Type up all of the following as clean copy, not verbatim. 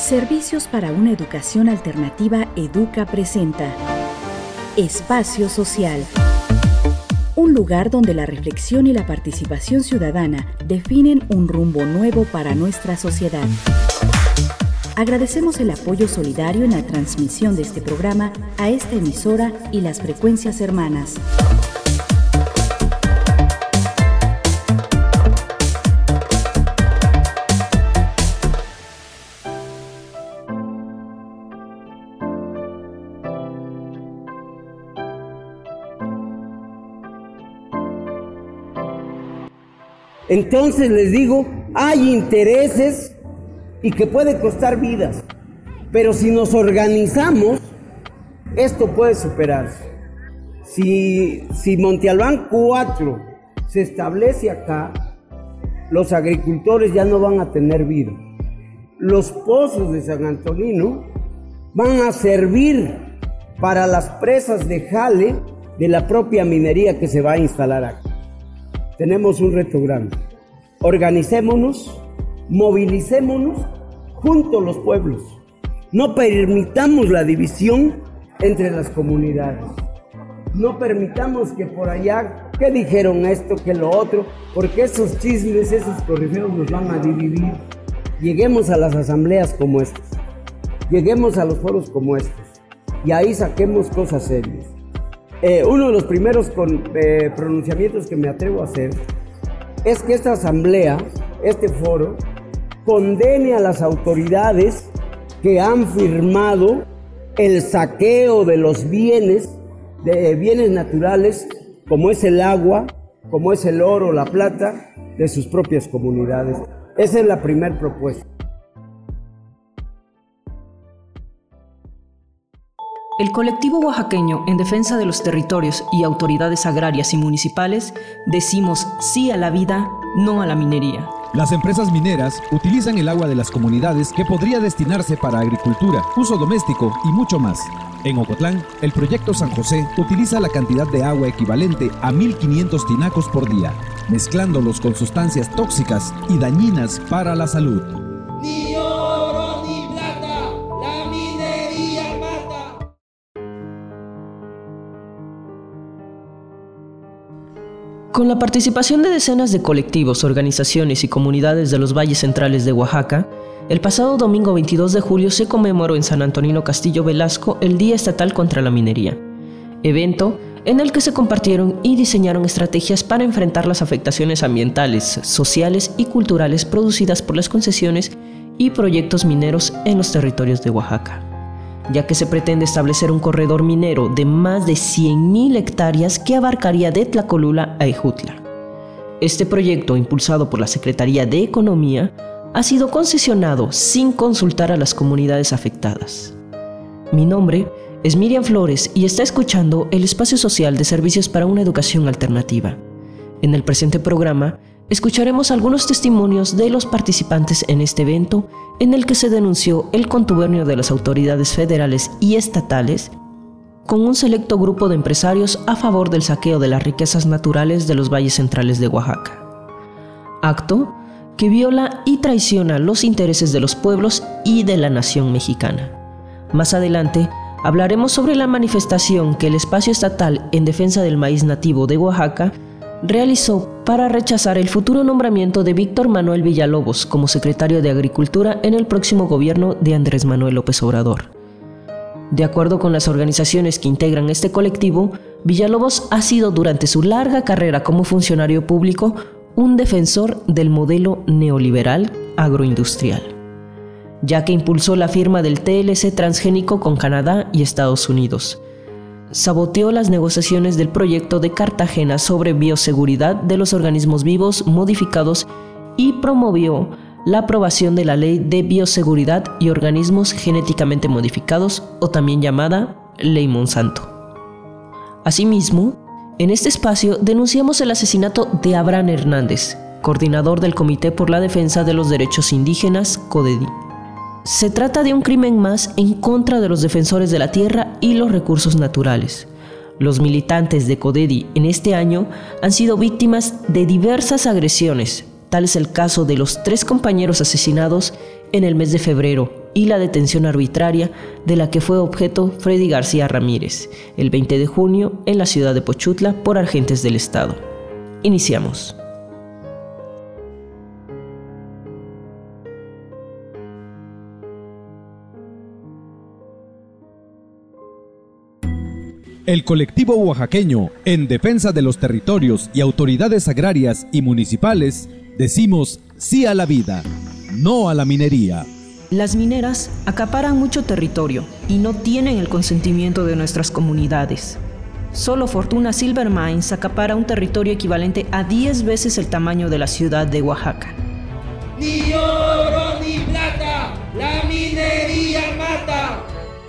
Servicios para una educación alternativa Educa presenta Espacio Social. Un lugar donde la reflexión y la participación ciudadana definen un rumbo nuevo para nuestra sociedad. Agradecemos el apoyo solidario en la transmisión de este programa a esta emisora y las frecuencias hermanas. Entonces les digo, hay intereses y que puede costar vidas, pero si nos organizamos, esto puede superarse. Si Monte Albán 4 se establece acá, los agricultores ya no van a tener vida. Los pozos de San Antonino van a servir para las presas de jale de la propia minería que se va a instalar acá. Tenemos un reto grande. Organicémonos, movilicémonos juntos los pueblos. No permitamos la división entre las comunidades. No permitamos que por allá, que dijeron esto, que lo otro, porque esos chismes, esos corrideros nos van a dividir. Lleguemos a las asambleas como estas. Lleguemos a los foros como estos. Y ahí saquemos cosas serias. Uno de los primeros pronunciamientos que me atrevo a hacer es que esta asamblea, este foro, condene a las autoridades que han firmado el saqueo de los bienes naturales, como es el agua, como es el oro, la plata, de sus propias comunidades. Esa es la primera propuesta. El colectivo oaxaqueño en defensa de los territorios y autoridades agrarias y municipales decimos sí a la vida, no a la minería. Las empresas mineras utilizan el agua de las comunidades que podría destinarse para agricultura, uso doméstico y mucho más. En Ocotlán, el proyecto San José utiliza la cantidad de agua equivalente a 1.500 tinacos por día, mezclándolos con sustancias tóxicas y dañinas para la salud. Ni oro ni plata, la minería mata. Con la participación de decenas de colectivos, organizaciones y comunidades de los valles centrales de Oaxaca, el pasado domingo 22 de julio se conmemoró en San Antonino Castillo Velasco el Día Estatal contra la Minería, evento en el que se compartieron y diseñaron estrategias para enfrentar las afectaciones ambientales, sociales y culturales producidas por las concesiones y proyectos mineros en los territorios de Oaxaca, ya que se pretende establecer un corredor minero de más de 100,000 hectáreas que abarcaría de Tlacolula a Ejutla. Este proyecto, impulsado por la Secretaría de Economía, ha sido concesionado sin consultar a las comunidades afectadas. Mi nombre es Miriam Flores y está escuchando el Espacio Social de Servicios para una Educación Alternativa. En el presente programa, escucharemos algunos testimonios de los participantes en este evento en el que se denunció el contubernio de las autoridades federales y estatales con un selecto grupo de empresarios a favor del saqueo de las riquezas naturales de los valles centrales de Oaxaca. Acto que viola y traiciona los intereses de los pueblos y de la nación mexicana. Más adelante, hablaremos sobre la manifestación que el Espacio Estatal en Defensa del Maíz Nativo de Oaxaca realizó para rechazar el futuro nombramiento de Víctor Manuel Villalobos como secretario de Agricultura en el próximo gobierno de Andrés Manuel López Obrador. De acuerdo con las organizaciones que integran este colectivo, Villalobos ha sido durante su larga carrera como funcionario público un defensor del modelo neoliberal agroindustrial, ya que impulsó la firma del TLC transgénico con Canadá y Estados Unidos. Saboteó las negociaciones del proyecto de Cartagena sobre bioseguridad de los organismos vivos modificados y promovió la aprobación de la Ley de Bioseguridad y Organismos Genéticamente Modificados, o también llamada Ley Monsanto. Asimismo, en este espacio denunciamos el asesinato de Abraham Hernández, coordinador del Comité por la Defensa de los Derechos Indígenas, CODEDI. Se trata de un crimen más en contra de los defensores de la tierra y los recursos naturales. Los militantes de CODEDI en este año han sido víctimas de diversas agresiones, tal es el caso de los 3 compañeros asesinados en el mes de febrero, y la detención arbitraria de la que fue objeto Freddy García Ramírez, el 20 de junio en la ciudad de Pochutla por agentes del Estado. Iniciamos. El colectivo oaxaqueño, en defensa de los territorios y autoridades agrarias y municipales, decimos sí a la vida, no a la minería. Las mineras acaparan mucho territorio y no tienen el consentimiento de nuestras comunidades. Solo Fortuna Silver Mines acapara un territorio equivalente a 10 veces el tamaño de la ciudad de Oaxaca. Ni oro ni plata, la minería mata.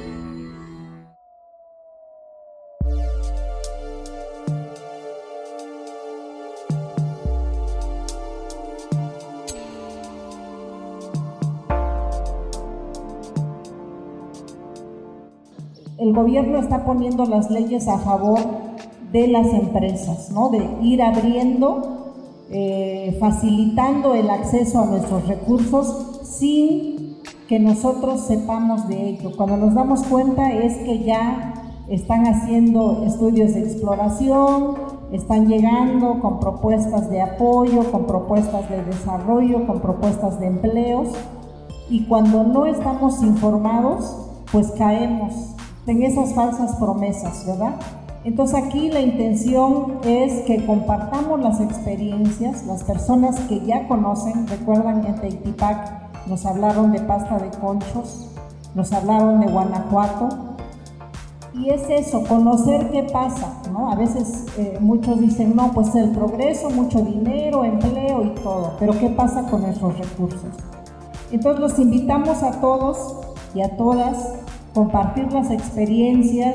El gobierno está poniendo las leyes a favor de las empresas, ¿no? De ir abriendo, facilitando el acceso a nuestros recursos sin que nosotros sepamos de ello. Cuando nos damos cuenta es que ya están haciendo estudios de exploración, están llegando con propuestas de apoyo, con propuestas de desarrollo, con propuestas de empleos, y cuando no estamos informados, pues caemos en esas falsas promesas, ¿verdad? Entonces aquí la intención es que compartamos las experiencias, las personas que ya conocen. Recuerdan, en Teitipac nos hablaron de pasta de conchos, nos hablaron de Guanajuato, y es eso, conocer qué pasa, ¿no? A veces muchos dicen, no, pues el progreso, mucho dinero, empleo y todo, pero ¿qué pasa con nuestros recursos? Entonces los invitamos a todos y a todas compartir las experiencias,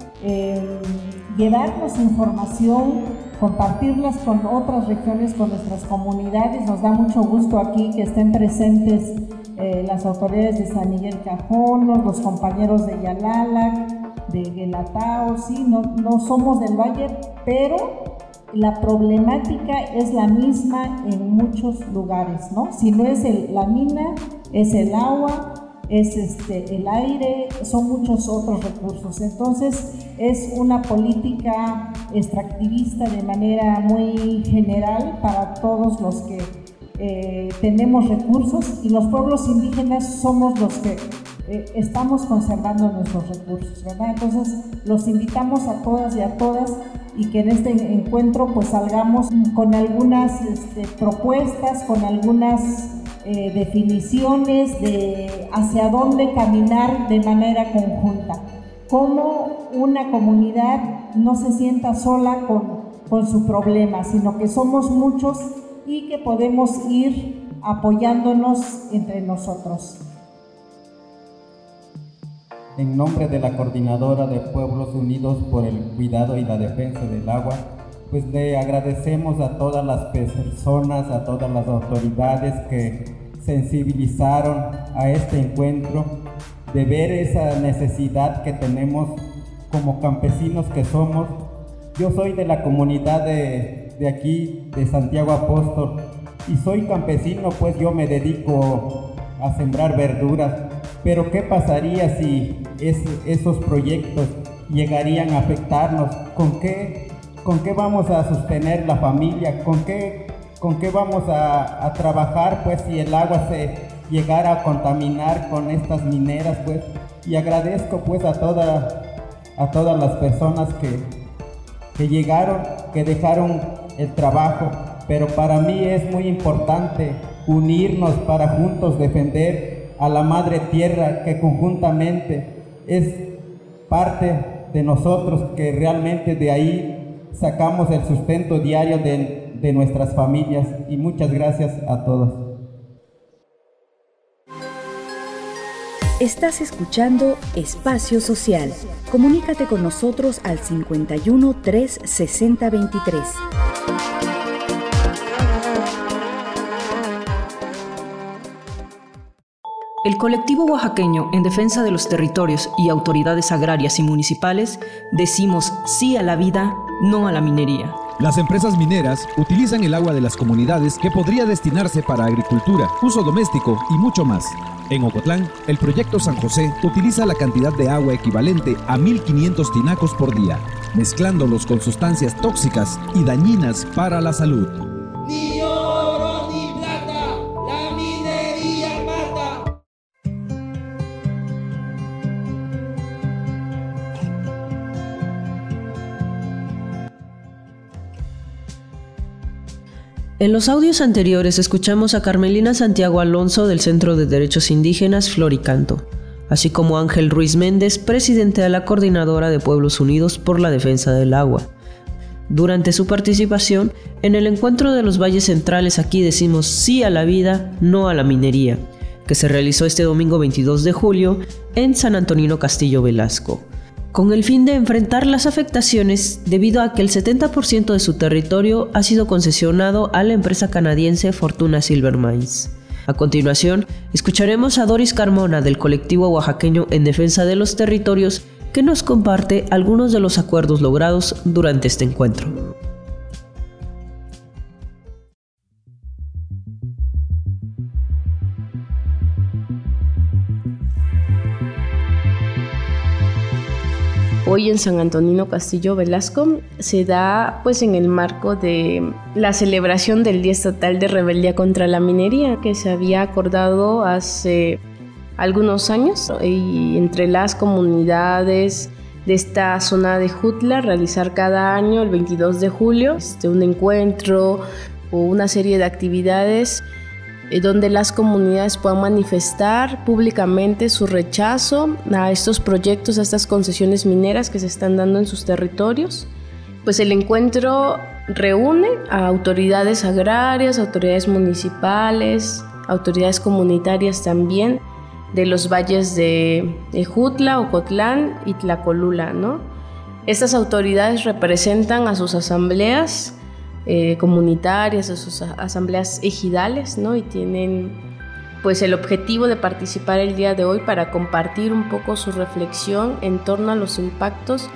llevarnos información, compartirlas con otras regiones, con nuestras comunidades. Nos da mucho gusto aquí que estén presentes las autoridades de San Miguel Cajonos, los compañeros de Yalalac, de Guelatao. Sí, no somos del Valle, pero la problemática es la misma en muchos lugares, ¿no? Si no es la mina, es el agua, es el aire, son muchos otros recursos. Entonces es una política extractivista de manera muy general para todos los que tenemos recursos, y los pueblos indígenas somos los que estamos conservando nuestros recursos, ¿verdad? Entonces los invitamos a todas y a todas, y que en este encuentro pues salgamos con algunas propuestas, con algunas definiciones de hacia dónde caminar de manera conjunta. Cómo una comunidad no se sienta sola con su problema, sino que somos muchos y que podemos ir apoyándonos entre nosotros. En nombre de la Coordinadora de Pueblos Unidos por el Cuidado y la Defensa del Agua, pues le agradecemos a todas las personas, a todas las autoridades que sensibilizaron a este encuentro, de ver esa necesidad que tenemos como campesinos que somos. Yo soy de la comunidad de aquí, de Santiago Apóstol, y soy campesino, pues yo me dedico a sembrar verduras. Pero ¿qué pasaría si esos proyectos llegarían a afectarnos? ¿Con qué vamos a sostener la familia? ¿Con qué vamos a trabajar, pues, si el agua se llegara a contaminar con estas mineras, pues? Y agradezco, pues, a todas las personas que llegaron, que dejaron el trabajo, pero para mí es muy importante unirnos para juntos defender a la madre tierra, que conjuntamente es parte de nosotros, que realmente de ahí sacamos el sustento diario de nuestras familias. Y muchas gracias a todos. Estás escuchando Espacio Social. Comunícate con nosotros al 51 3 60 23. El colectivo oaxaqueño en defensa de los territorios y autoridades agrarias y municipales decimos sí a la vida, no a la minería. Las empresas mineras utilizan el agua de las comunidades que podría destinarse para agricultura, uso doméstico y mucho más. En Ocotlán, el proyecto San José utiliza la cantidad de agua equivalente a 1.500 tinacos por día, mezclándolos con sustancias tóxicas y dañinas para la salud. Ni oro ni plata, la minería mata. En los audios anteriores escuchamos a Carmelina Santiago Alonso del Centro de Derechos Indígenas Flor y Canto, así como Ángel Ruiz Méndez, presidente de la Coordinadora de Pueblos Unidos por la Defensa del Agua. Durante su participación en el encuentro de los Valles Centrales Aquí decimos sí a la vida, no a la minería, que se realizó este domingo 22 de julio en San Antonino Castillo Velasco, con el fin de enfrentar las afectaciones debido a que el 70% de su territorio ha sido concesionado a la empresa canadiense Fortuna Silver Mines. A continuación, escucharemos a Doris Carmona del colectivo oaxaqueño en defensa de los territorios, que nos comparte algunos de los acuerdos logrados durante este encuentro. Hoy en San Antonino Castillo Velasco se da pues en el marco de la celebración del Día Estatal de Rebeldía contra la Minería, que se había acordado hace algunos años y entre las comunidades de esta zona de Jutla realizar cada año el 22 de julio un encuentro o una serie de actividades donde las comunidades puedan manifestar públicamente su rechazo a estos proyectos, a estas concesiones mineras que se están dando en sus territorios. Pues el encuentro reúne a autoridades agrarias, autoridades municipales, autoridades comunitarias también de los valles de Ejutla, Ocotlán y Tlacolula, ¿no? Estas autoridades representan a sus asambleas comunitarias, a sus asambleas ejidales, ¿no? Y tienen pues el objetivo de participar el día de hoy para compartir un poco su reflexión en torno a los impactos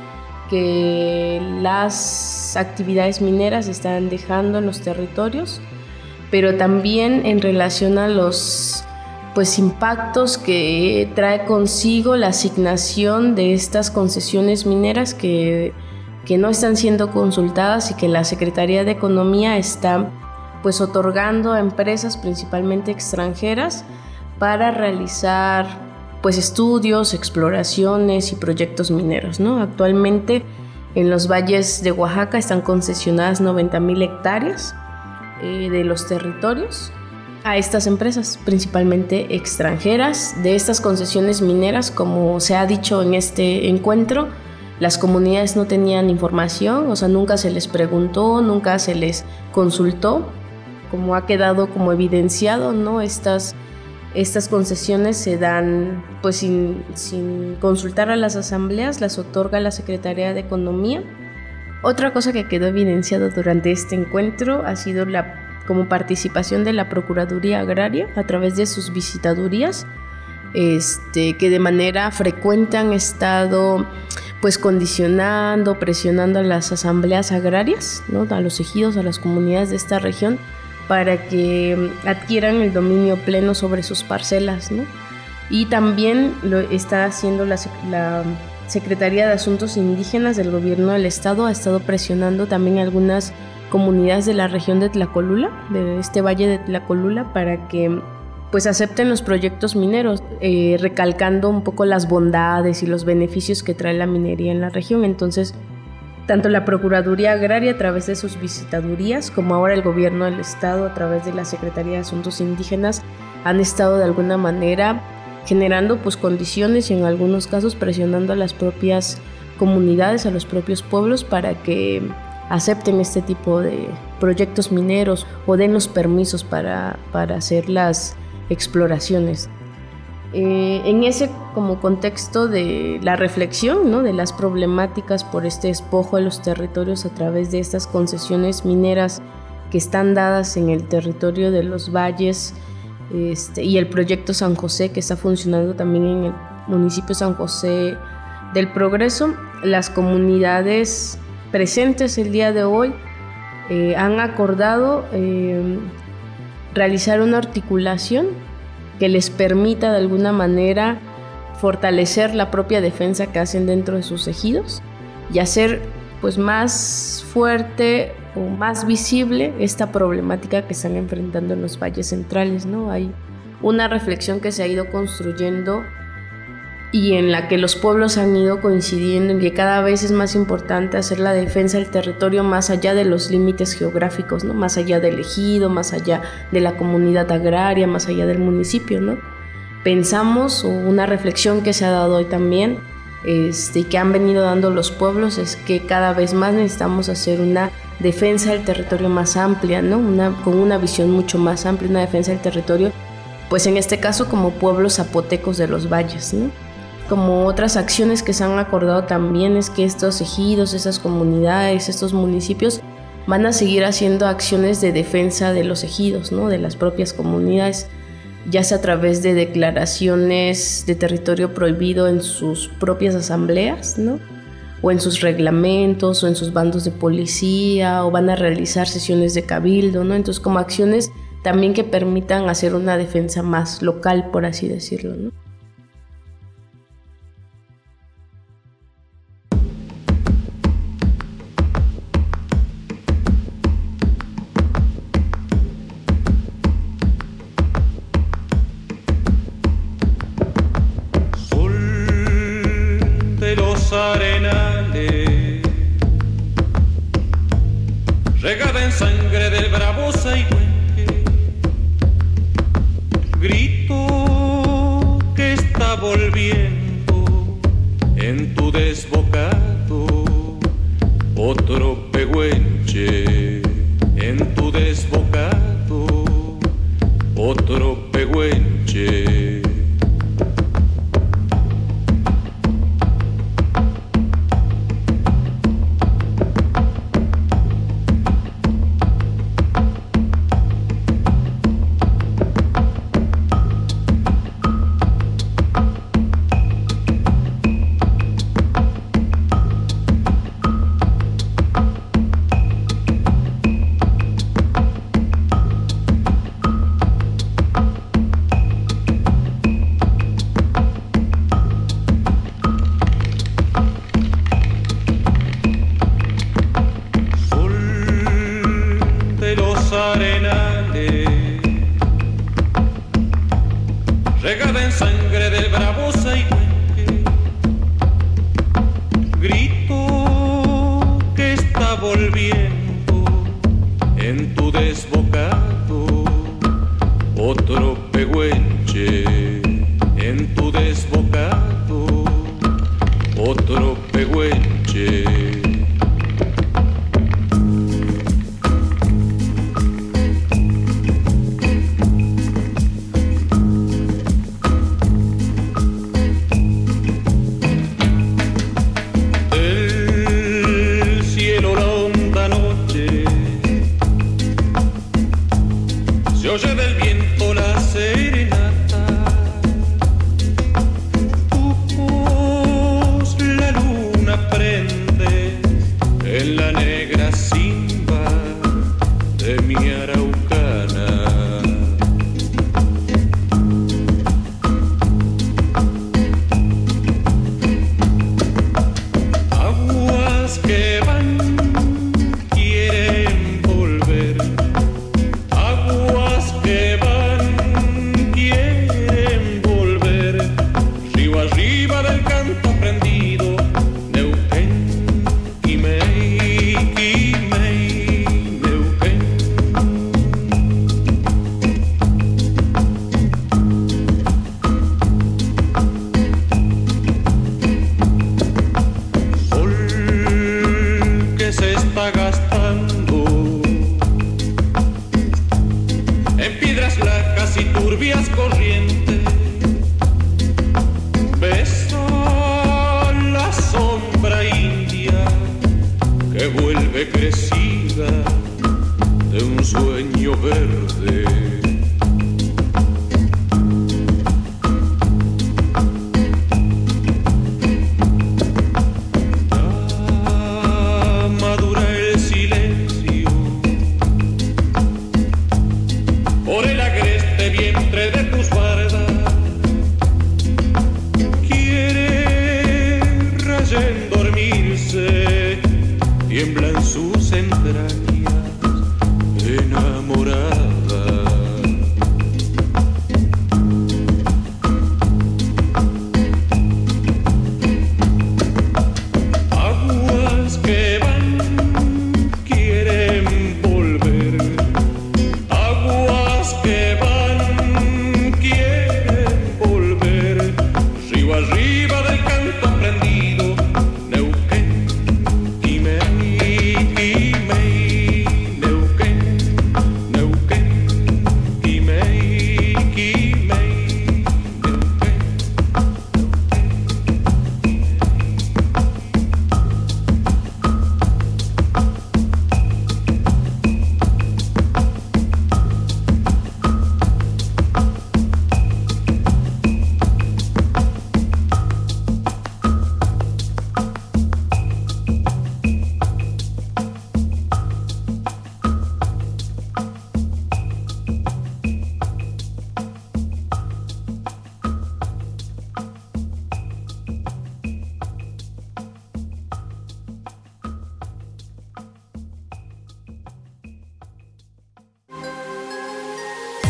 que las actividades mineras están dejando en los territorios, pero también en relación a los pues impactos que trae consigo la asignación de estas concesiones mineras que no están siendo consultadas y que la Secretaría de Economía está pues otorgando a empresas principalmente extranjeras para realizar pues estudios, exploraciones y proyectos mineros, ¿no? Actualmente en los valles de Oaxaca están concesionadas 90,000 hectáreas de los territorios a estas empresas principalmente extranjeras. De estas concesiones mineras, como se ha dicho en este encuentro, las comunidades no tenían información, o sea, nunca se les preguntó, nunca se les consultó, como ha quedado como evidenciado, ¿no? Estas concesiones se dan pues sin consultar a las asambleas, las otorga la Secretaría de Economía. Otra cosa que quedó evidenciado durante este encuentro ha sido como participación de la Procuraduría Agraria a través de sus visitadurías, que de manera frecuente han estado pues condicionando, presionando a las asambleas agrarias, ¿no? A los ejidos, a las comunidades de esta región, para que adquieran el dominio pleno sobre sus parcelas, ¿no? Y también lo está haciendo la Secretaría de Asuntos Indígenas del Gobierno del Estado, ha estado presionando también a algunas comunidades de la región de Tlacolula, de este valle de Tlacolula, para que pues acepten los proyectos mineros, recalcando un poco las bondades y los beneficios que trae la minería en la región. Entonces, tanto la Procuraduría Agraria a través de sus visitadurías, como ahora el Gobierno del Estado a través de la Secretaría de Asuntos Indígenas, han estado de alguna manera generando pues condiciones y en algunos casos presionando a las propias comunidades, a los propios pueblos, para que acepten este tipo de proyectos mineros o den los permisos para hacer las exploraciones. En ese como contexto de la reflexión, ¿no? De las problemáticas por este despojo de los territorios a través de estas concesiones mineras que están dadas en el territorio de los valles, y el proyecto San José que está funcionando también en el municipio San José del Progreso, las comunidades presentes el día de hoy han acordado realizar una articulación que les permita de alguna manera fortalecer la propia defensa que hacen dentro de sus ejidos y hacer pues más fuerte o más visible esta problemática que están enfrentando en los valles centrales, ¿no? Hay una reflexión que se ha ido construyendo y en la que los pueblos han ido coincidiendo en que cada vez es más importante hacer la defensa del territorio más allá de los límites geográficos, ¿no? Más allá del ejido, más allá de la comunidad agraria, más allá del municipio, ¿no? Pensamos, o una reflexión que se ha dado hoy también, que han venido dando los pueblos, es que cada vez más necesitamos hacer una defensa del territorio más amplia, ¿no? Con una visión mucho más amplia, una defensa del territorio, pues en este caso como pueblos zapotecos de los valles, ¿no? Como otras acciones que se han acordado también es que estos ejidos, esas comunidades, estos municipios van a seguir haciendo acciones de defensa de los ejidos, ¿no? De las propias comunidades, ya sea a través de declaraciones de territorio prohibido en sus propias asambleas, ¿no? O en sus reglamentos, o en sus bandos de policía, o van a realizar sesiones de cabildo, ¿no? Entonces, como acciones también que permitan hacer una defensa más local, por así decirlo, ¿no? Arenales, regada en sangre del bravo Saihuenque, grito que está volviendo en tu desbocado, otro pehuenche, en tu desbocado, otro pehuenche. Arenales, regada en sangre del bravo Saihuenque, grito que está volviendo en tu desbocado, otro pehuenche, en tu desbocado, otro pehuenche. Se oye del viento la serenata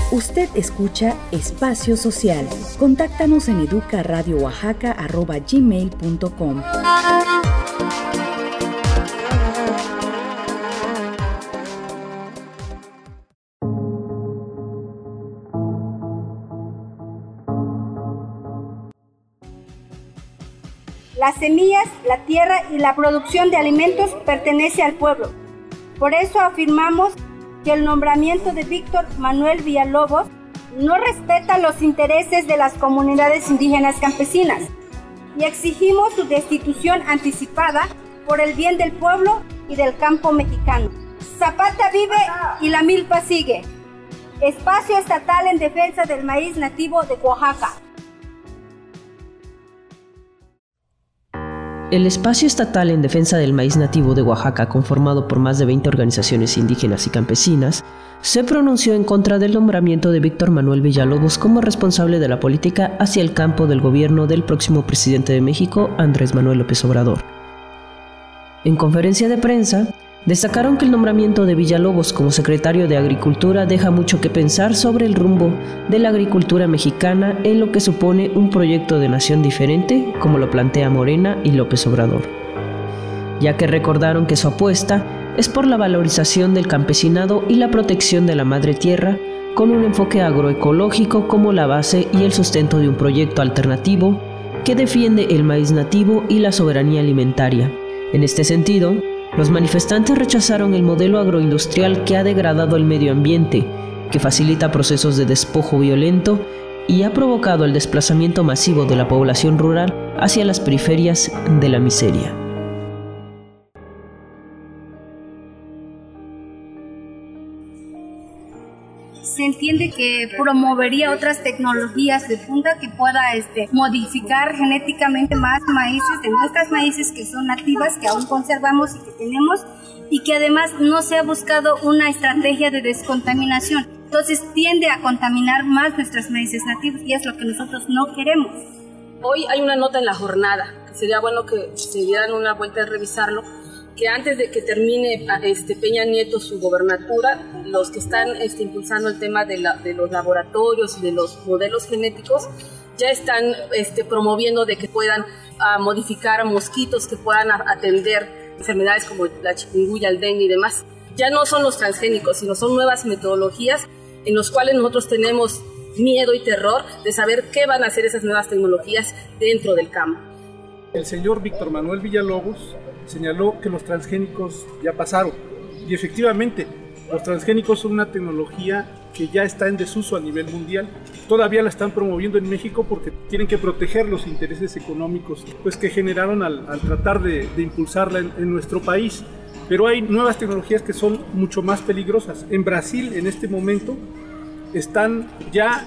Usted escucha Espacio Social. Contáctanos en educaradiooaxaca@gmail.com. Las semillas, la tierra y la producción de alimentos pertenece al pueblo. Por eso afirmamos que el nombramiento de Víctor Manuel Villalobos no respeta los intereses de las comunidades indígenas campesinas y exigimos su destitución anticipada por el bien del pueblo y del campo mexicano. Zapata vive y la milpa sigue. Espacio estatal en defensa del maíz nativo de Oaxaca. El espacio estatal en defensa del maíz nativo de Oaxaca, conformado por más de 20 organizaciones indígenas y campesinas, se pronunció en contra del nombramiento de Víctor Manuel Villalobos como responsable de la política hacia el campo del gobierno del próximo presidente de México, Andrés Manuel López Obrador. En conferencia de prensa, destacaron que el nombramiento de Villalobos como secretario de Agricultura deja mucho que pensar sobre el rumbo de la agricultura mexicana en lo que supone un proyecto de nación diferente, como lo plantea Morena y López Obrador, ya que recordaron que su apuesta es por la valorización del campesinado y la protección de la madre tierra, con un enfoque agroecológico como la base y el sustento de un proyecto alternativo que defiende el maíz nativo y la soberanía alimentaria. En este sentido, los manifestantes rechazaron el modelo agroindustrial que ha degradado el medio ambiente, que facilita procesos de despojo violento y ha provocado el desplazamiento masivo de la población rural hacia las periferias de la miseria. Se entiende que promovería otras tecnologías de punta que pueda modificar genéticamente más maíces, de nuestras maíces que son nativas, que aún conservamos y que tenemos, y que además no se ha buscado una estrategia de descontaminación. Entonces tiende a contaminar más nuestras maíces nativos y es lo que nosotros no queremos. Hoy hay una nota en la jornada, que sería bueno que se dieran una vuelta a revisarlo, que antes de que termine Peña Nieto su gobernatura, los que están impulsando el tema de los laboratorios y de los modelos genéticos ya están promoviendo de que puedan modificar mosquitos que puedan atender enfermedades como la chikungunya, el dengue y demás. Ya no son los transgénicos, sino son nuevas metodologías en las cuales nosotros tenemos miedo y terror de saber qué van a hacer esas nuevas tecnologías dentro del campo. El señor Víctor Manuel Villalobos señaló que los transgénicos ya pasaron, y efectivamente los transgénicos son una tecnología que ya está en desuso a nivel mundial. Todavía la están promoviendo en México porque tienen que proteger los intereses económicos que generaron al tratar de impulsarla en nuestro país, pero hay nuevas tecnologías que son mucho más peligrosas. En Brasil en este momento están ya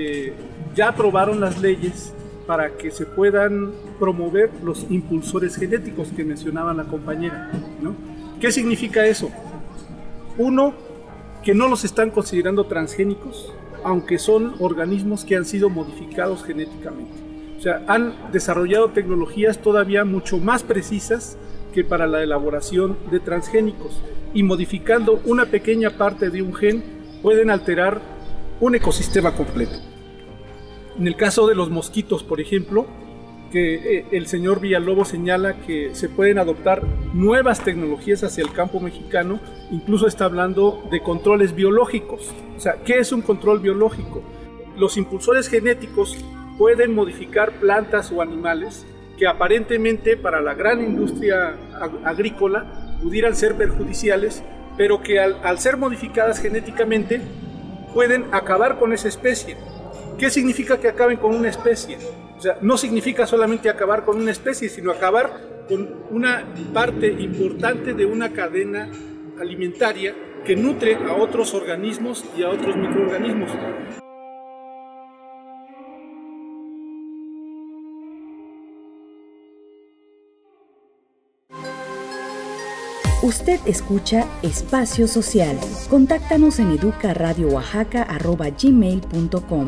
aprobaron las leyes para que se puedan promover los impulsores genéticos que mencionaba la compañera, ¿no? ¿Qué significa eso? Uno, que no los están considerando transgénicos, aunque son organismos que han sido modificados genéticamente. O sea, han desarrollado tecnologías todavía mucho más precisas que para la elaboración de transgénicos, y modificando una pequeña parte de un gen pueden alterar un ecosistema completo. En el caso de los mosquitos, por ejemplo, que el señor Villalobos señala que se pueden adoptar nuevas tecnologías hacia el campo mexicano, incluso está hablando de controles biológicos. O sea, ¿qué es un control biológico? Los impulsores genéticos pueden modificar plantas o animales que aparentemente para la gran industria agrícola pudieran ser perjudiciales, pero que al ser modificadas genéticamente pueden acabar con esa especie. ¿Qué significa que acaben con una especie? O sea, no significa solamente acabar con una especie, sino acabar con una parte importante de una cadena alimentaria que nutre a otros organismos y a otros microorganismos. Usted escucha Espacio Social. Contáctanos en educaradiooaxaca@gmail.com.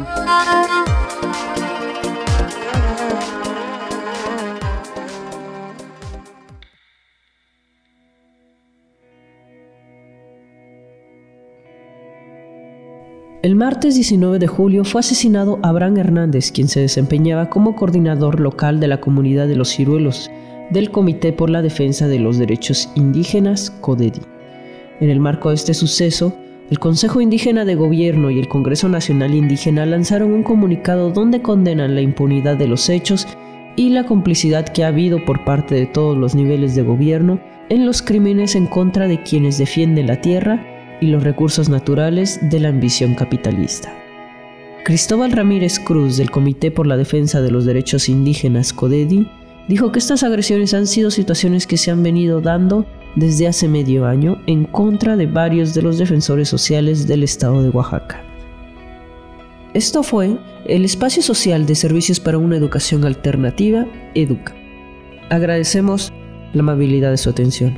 El martes 19 de julio fue asesinado Abraham Hernández, quien se desempeñaba como coordinador local de la comunidad de Los Ciruelos, del Comité por la Defensa de los Derechos Indígenas, CODEDI. En el marco de este suceso, el Consejo Indígena de Gobierno y el Congreso Nacional Indígena lanzaron un comunicado donde condenan la impunidad de los hechos y la complicidad que ha habido por parte de todos los niveles de gobierno en los crímenes en contra de quienes defienden la tierra y los recursos naturales de la ambición capitalista. Cristóbal Ramírez Cruz, del Comité por la Defensa de los Derechos Indígenas, CODEDI, dijo que estas agresiones han sido situaciones que se han venido dando desde hace medio año en contra de varios de los defensores sociales del estado de Oaxaca. Esto fue el Espacio Social de Servicios para una Educación Alternativa, EDUCA. Agradecemos la amabilidad de su atención.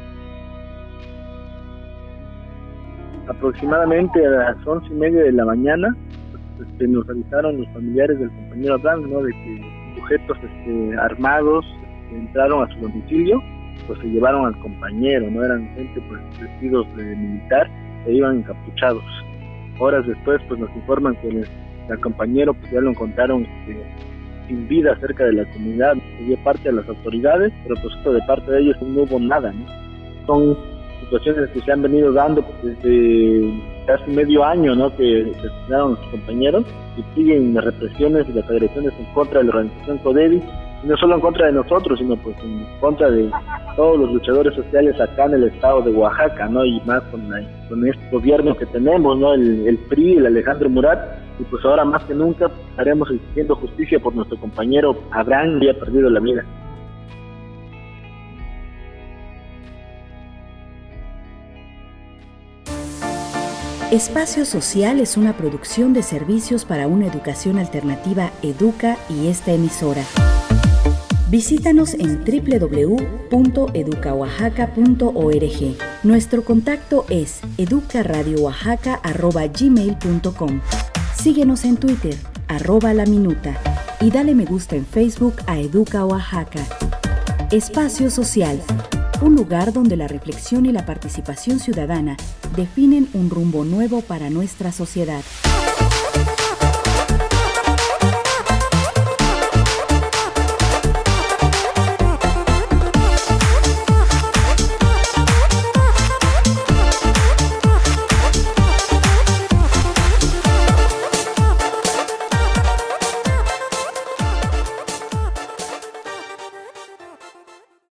Aproximadamente a las 11:30 de la mañana nos avisaron los familiares del compañero Abraham, ¿no?, de que sujetos armados entraron a su domicilio, pues se llevaron al compañero, no eran gente pues vestidos de militar, e iban encapuchados. Horas después pues nos informan que el compañero pues ya lo encontraron sin vida cerca de la comunidad, se dio parte a las autoridades, pero pues de parte de ellos no hubo nada, ¿no? Son situaciones que se han venido dando desde casi medio año, ¿no?, que asesinaron a sus compañeros, y siguen las represiones y las agresiones en contra de la organización CODEDI, y no solo en contra de nosotros, sino pues en contra de todos los luchadores sociales acá en el estado de Oaxaca, ¿no?, y más con este gobierno que tenemos, ¿no?, el PRI, el Alejandro Murat, y pues ahora más que nunca estaremos exigiendo justicia por nuestro compañero Abraham, que ha perdido la vida. Espacio Social es una producción de servicios para una educación alternativa EDUCA y esta emisora. Visítanos en www.educaoaxaca.org. Nuestro contacto es educaradiooaxaca@gmail.com. Síguenos en Twitter, @laminuta, y dale me gusta en Facebook a Educa Oaxaca. Espacio Social. Un lugar donde la reflexión y la participación ciudadana definen un rumbo nuevo para nuestra sociedad.